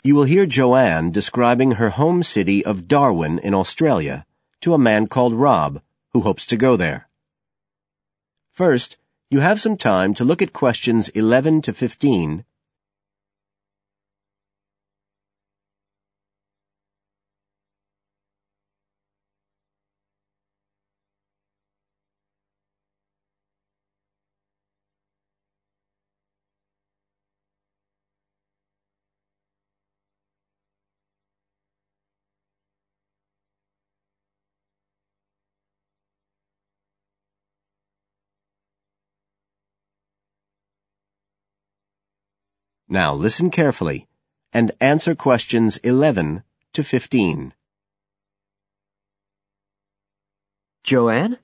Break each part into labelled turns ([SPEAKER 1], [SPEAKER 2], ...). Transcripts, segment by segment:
[SPEAKER 1] You will hear Joanne describing her home city of Darwin in Australia to a man called Rob, who hopes to go there. First, you have some time to look at questions 11 to 15. Now listen carefully and answer questions 11 to 15.
[SPEAKER 2] Joanne?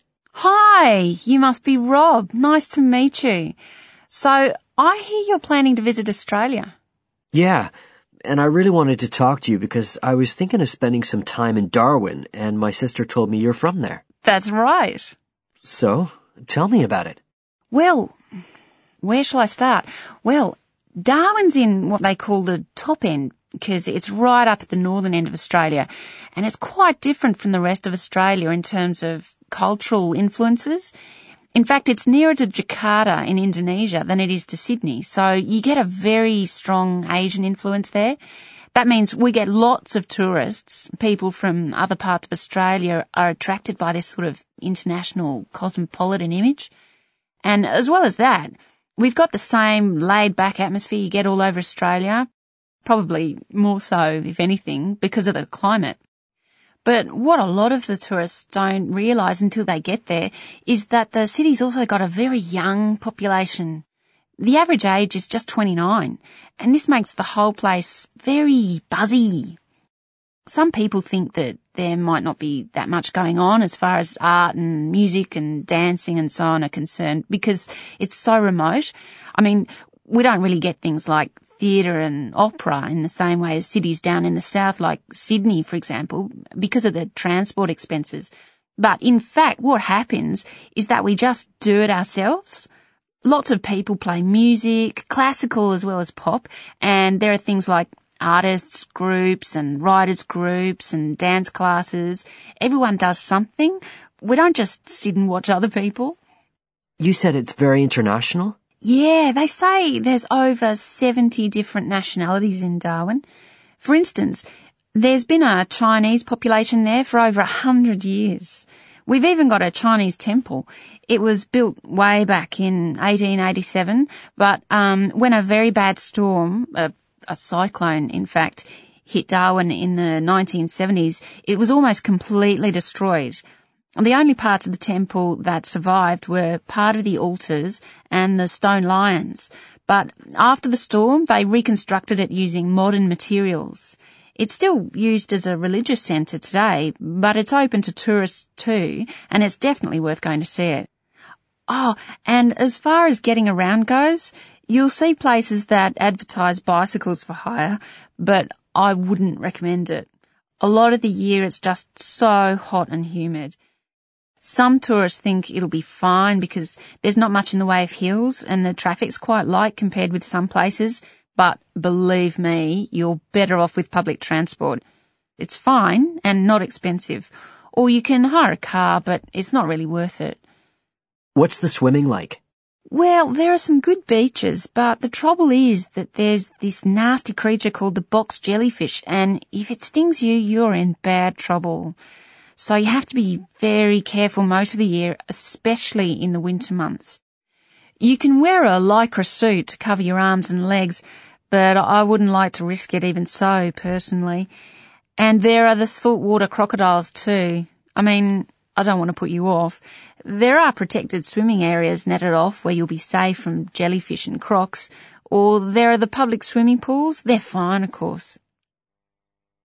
[SPEAKER 3] Hi, you must be Rob. Nice to meet you. So, I hear you're planning to visit Australia.
[SPEAKER 2] Yeah, and I really wanted to talk to you because I was thinking of spending some time in Darwin, and my sister told me you're from there.
[SPEAKER 3] That's right.
[SPEAKER 2] So, tell me about it.
[SPEAKER 3] Well, where shall I start? Well, Darwin's in what they call the top end because it's right up at the northern end of Australia, and it's quite different from the rest of Australia in terms of cultural influences. In fact, it's nearer to Jakarta in Indonesia than it is to Sydney, so you get a very strong Asian influence there. That means we get lots of tourists. People from other parts of Australia are attracted by this sort of international cosmopolitan image. And as well as that, we've got the same laid-back atmosphere you get all over Australia, probably more so, if anything, because of the climate. But what a lot of the tourists don't realise until they get there is that the city's also got a very young population. The average age is just 29, and this makes the whole place very buzzy. Some people think that there might not be that much going on as far as art and music and dancing and so on are concerned because it's so remote. I mean, we don't really get things like theatre and opera in the same way as cities down in the south like Sydney, for example, because of the transport expenses. But in fact, what happens is that we just do it ourselves. Lots of people play music, classical as well as pop, and there are things like artists groups and writers groups and dance classes. Everyone does something. We don't just sit and watch other people.
[SPEAKER 2] You said it's very international?
[SPEAKER 3] Yeah, they say there's over 70 different nationalities in Darwin. For instance, there's been a Chinese population there for over 100 years. We've even got a Chinese temple. It was built way back in 1887, but when a very bad storm, a cyclone, in fact, hit Darwin in the 1970s, it was almost completely destroyed. The only parts of the temple that survived were part of the altars and the stone lions. But after the storm, they reconstructed it using modern materials. It's still used as a religious centre today, but it's open to tourists too, and it's definitely worth going to see it. Oh, and as far as getting around goes, you'll see places that advertise bicycles for hire, but I wouldn't recommend it. A lot of the year it's just so hot and humid. Some tourists think it'll be fine because there's not much in the way of hills and the traffic's quite light compared with some places, but believe me, you're better off with public transport. It's fine and not expensive. Or you can hire a car, but it's not really worth it.
[SPEAKER 2] What's the swimming like?
[SPEAKER 3] Well, there are some good beaches, but the trouble is that there's this nasty creature called the box jellyfish, and if it stings you, you're in bad trouble. So you have to be very careful most of the year, especially in the winter months. You can wear a lycra suit to cover your arms and legs, but I wouldn't like to risk it even so, personally. And there are the saltwater crocodiles too. I mean, I don't want to put you off. There are protected swimming areas netted off where you'll be safe from jellyfish and crocs, or there are the public swimming pools. They're fine, of course.